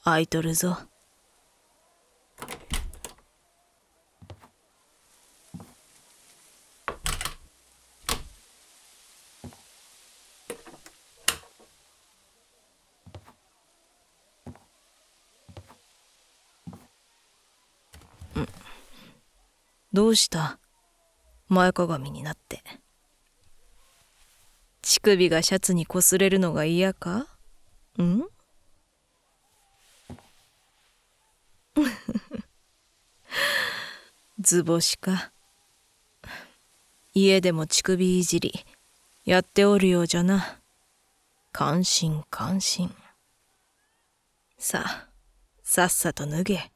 開いとるぞ。どうした？前かがみになって。乳首がシャツにこすれるのが嫌か？ん？図星か。家でも乳首いじりやっておるようじゃな。感心感心。さあ、さっさと脱げ。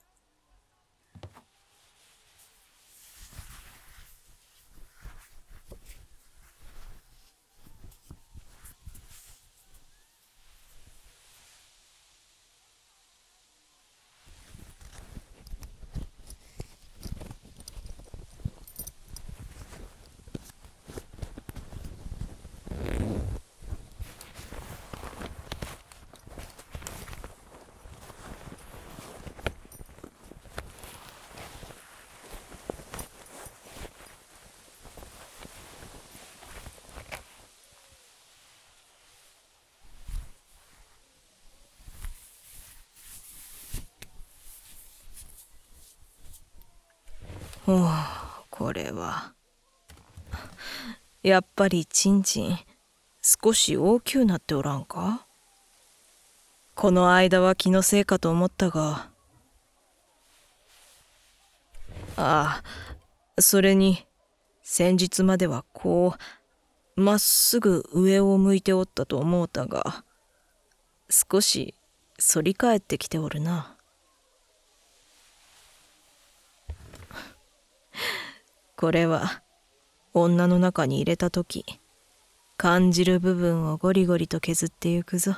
おお、これはやっぱりちんちん少し大きゅうなっておらんか？この間は気のせいかと思ったが。ああ、それに先日まではこうまっすぐ上を向いておったと思うたが、少し反り返ってきておるな。これは女の中に入れたとき感じる部分をゴリゴリと削ってゆくぞ。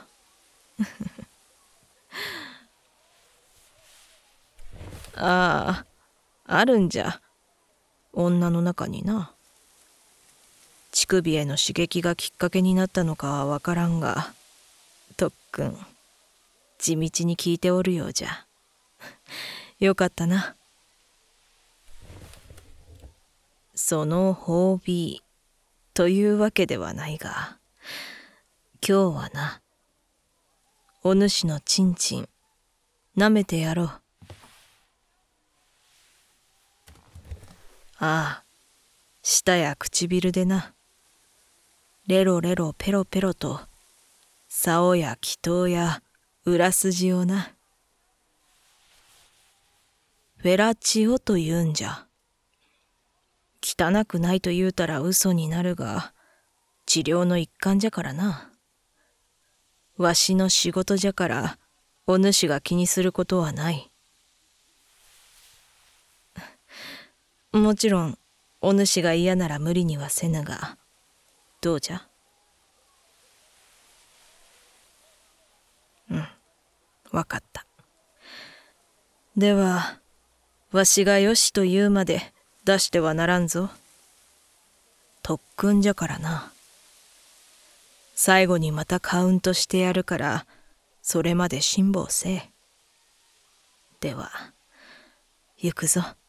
ああ、あるんじゃ、女の中にな。乳首への刺激がきっかけになったのかはわからんが、とっくん地道に聞いておるようじゃ。よかったな。その褒美というわけではないが、今日はな、お主のちんちん舐めてやろう。ああ、舌や唇でな。レロレロペロペロと竿や祈祷や裏筋をな。フェラチオと言うんじゃ。汚くないと言うたら嘘になるが、治療の一環じゃからな。わしの仕事じゃから、お主が気にすることはない。もちろん、お主が嫌なら無理にはせぬが、どうじゃ？わかった。では、わしがよしと言うまで出してはならんぞ。特訓じゃからな。最後にまたカウントしてやるから、それまで辛抱せえ。では、行くぞ。